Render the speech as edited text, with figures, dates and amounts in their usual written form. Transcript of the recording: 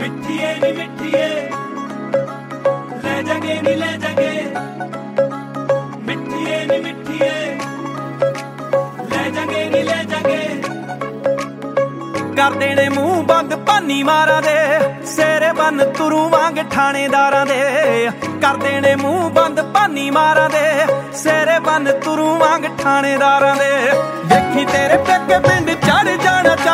ਮਿੱਠੀਏ ਨੀ ਮਿੱਠੀਏ ਲੈ ਜਾਗੇ ਨੀ ਲੈ ਜਾਗੇ ਮਿੱਠੀਏ ਨੀ ਮਿੱਠੀਏ ਲੈ ਜਾਗੇ ਨੀ ਲੈ ਜਾਗੇ ਕਰ ਦੇਣੇ ਮੂੰਹ ਬੰਦ ਭਾਨੀ ਮਾਰਾਂ ਦੇ ਸੇਰੇ ਬੰਨ ਤੁਰੂ ਵਾਂਗ ਠਾਣੇਦਾਰਾਂ ਦੇ ਕਰ ਦੇਣੇ ਮੂੰਹ ਬੰਦ ਭਾਨੀ ਮਾਰਾਂ ਦੇ ਸੇਰੇ ਬੰਨ ਤੁਰੂ ਵਾਂਗ ਠਾਣੇਦਾਰਾਂ ਦੇ ਦੇਖੀ ਤੇਰੇ ਪੇਕੇ ਪਿੰਡ ਚੜ ਜਾਣਾ